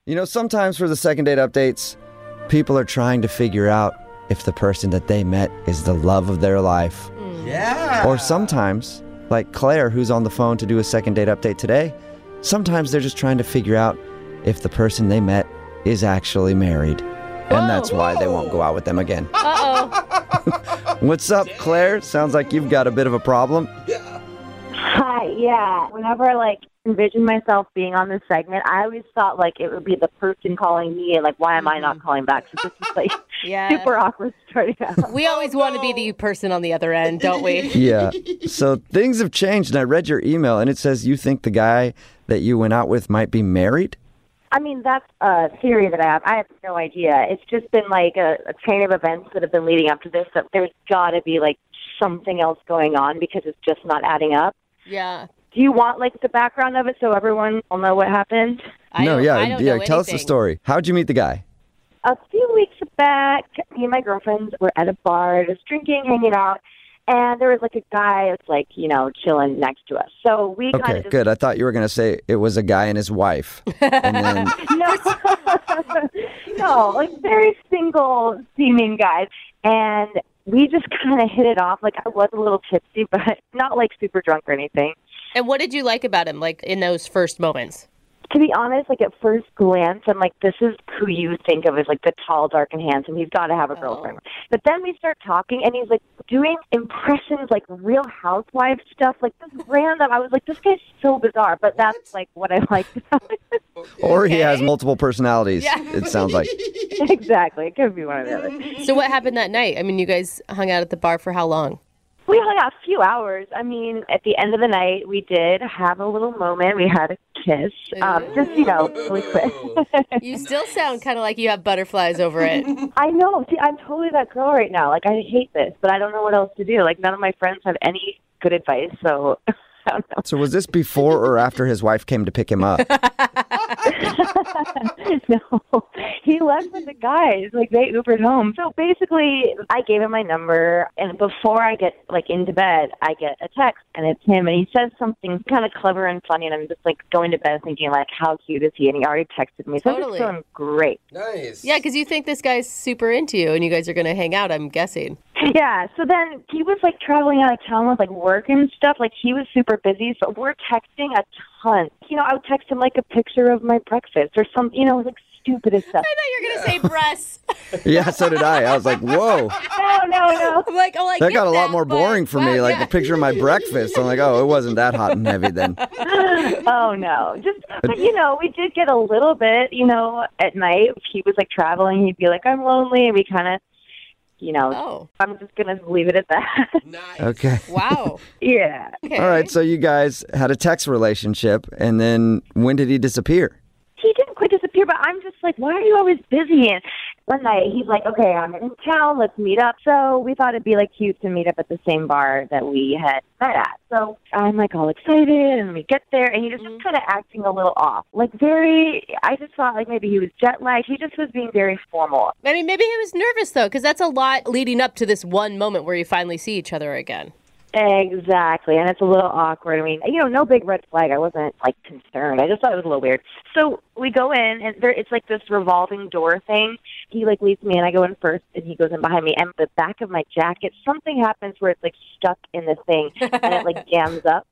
You know, sometimes for the second date updates, people are trying to figure out if the person that they met is the love of their life. Yeah. Or sometimes, like Claire, who's on the phone to do a second date update today, sometimes they're just trying to figure out if the person they met is actually married. And that's why they won't go out with them again. Uh-oh. What's up, Claire? Sounds like you've got a bit of a problem. Hi, yeah. Whenever I envision myself being on this segment, I always thought it would be the person calling me and why am I not calling back? So this is super awkward starting out. We always want to be the person on the other end, don't we? Yeah. So things have changed, and I read your email, and it says you think the guy that you went out with might be married? I mean, that's a theory that I have. I have no idea. It's just been a chain of events that have been leading up to this. That there's got to be something else going on because it's just not adding up. Yeah. Do you want the background of it so everyone will know what happened? I don't know Tell us the anything. story. How'd you meet the guy? A few weeks back, me and my girlfriends were at a bar, just drinking, hanging out, and there was a guy that's chilling next to us. So we kind Okay, of good. I thought you were going to say it was a guy and his wife. And then, no, very single seeming guys, and we just kind of hit it off. I was a little tipsy, but not super drunk or anything. And what did you like about him, in those first moments? To be honest, at first glance, I'm this is who you think of as the tall, dark, and handsome. He's got to have a girlfriend. But then we start talking, and he's doing impressions, Real Housewives stuff, this random. I was this guy's so bizarre, but that's what I liked about it. or he has multiple personalities, it sounds like. Exactly. It could be one or the other. So what happened that night? I mean, you guys hung out at the bar for how long? We hung out a few hours. I mean, at the end of the night, we did have a little moment. We had a kiss, just, really quick. You still sound kind of like you have butterflies over it. I know. See, I'm totally that girl right now. I hate this, but I don't know what else to do. None of my friends have any good advice, so I don't know. So was this before or after his wife came to pick him up? No, he left with the guys. They Ubered home. So basically, I gave him my number, and before I get into bed, I get a text, and it's him, and he says something kind of clever and funny, and I'm just going to bed thinking how cute is he? And he already texted me, so I'm just feeling great. Nice. Yeah, because you think this guy's super into you, and you guys are going to hang out, I'm guessing. Yeah, so then he was traveling out of town with work and stuff. He was super busy, so we're texting a ton. I would text him a picture of my breakfast or some, stupidest stuff. I thought you were going to say breasts. Yeah, so did I. I was like, whoa. No. I'm like, That got a lot more boring for me, a picture of my breakfast. I'm like, oh, it wasn't that hot and heavy then. Oh, no. But we did get a little bit, at night. If he was traveling, he'd be I'm lonely, and we kind of, I'm just going to leave it at that. Nice. Okay. Wow. Yeah. Okay. All right, so you guys had a text relationship, and then when did he disappear? He didn't quite disappear, but I'm just why are you always busy? And one night he's okay, I'm in town, let's meet up. So we thought it'd be cute to meet up at the same bar that we had met at. So I'm all excited, and we get there, and he just kind of acting a little off. I just thought maybe he was jet lagged. He just was being very formal. I mean, maybe he was nervous, though, because that's a lot leading up to this one moment where you finally see each other again. Exactly, and it's a little awkward. I mean, no big red flag. I wasn't, concerned. I just thought it was a little weird. So we go in, and it's this revolving door thing. He, leads me in. I go in first, and he goes in behind me. And the back of my jacket, something happens where it's, stuck in the thing, and it, jams up.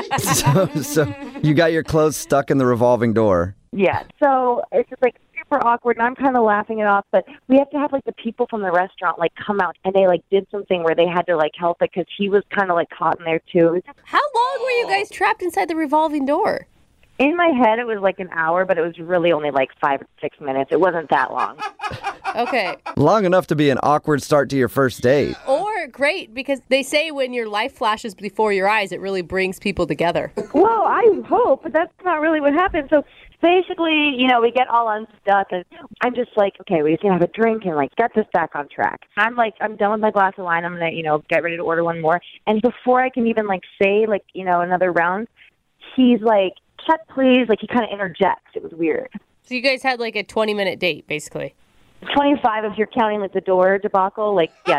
So you got your clothes stuck in the revolving door. Yeah, so it's just, super awkward, and I'm kind of laughing it off, but we have to have, the people from the restaurant, come out, and they, did something where they had to, help it, because he was kind of, caught in there, too. How long were you guys trapped inside the revolving door? In my head, it was, an hour, but it was really only, 5 or 6 minutes. It wasn't that long. Okay. Long enough to be an awkward start to your first date. Or great, because they say when your life flashes before your eyes, it really brings people together. Well, I hope, but that's not really what happened. So basically, we get all unstuck, and I'm just okay, we just gonna have a drink and get this back on track. I'm done with my glass of wine. I'm gonna, get ready to order one more. And before I can even say another round, he's check please. He kind of interjects. It was weird. So you guys had a 20-minute date, basically. 25 if you're counting the door debacle. Yeah.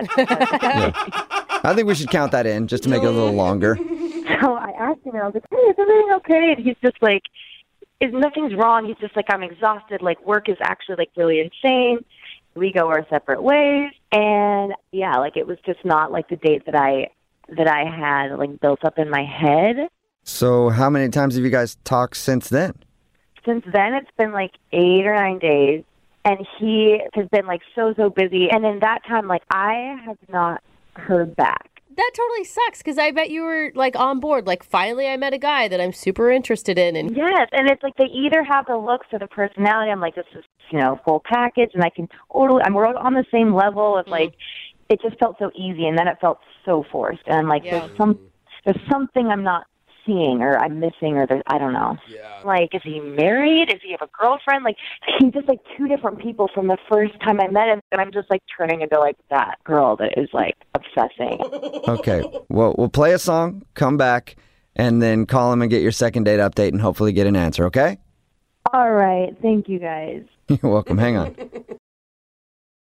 I think we should count that in just to make it a little longer. So I asked him, and I was hey, is everything okay? And he's just nothing's wrong. He's just like, I'm exhausted. Like, work is actually like really insane. We go our separate ways. And yeah, like, it was just not like the date that I had like built up in my head. So how many times have you guys talked since then? Since then, it's been like 8 or 9 days. And he has been like so busy. And in that time, like, I have not heard back. That totally sucks, because I bet you were like on board. Like, finally I met a guy that I'm super interested in. And yes, and it's like they either have the looks or the personality. I'm like, this is, full package, and I can totally, we're on the same level of like, it just felt so easy, and then it felt so forced. And I'm like, there's something I'm not seeing, or I'm missing, or I don't know. Yeah. Like, is he married? Does he have a girlfriend? Like, he's just like two different people from the first time I met him, and I'm just like turning into like that girl that is like obsessing. Okay, well, we'll play a song, come back, and then call him and get your second date update and hopefully get an answer, okay? All right. Thank you, guys. You're welcome. Hang on.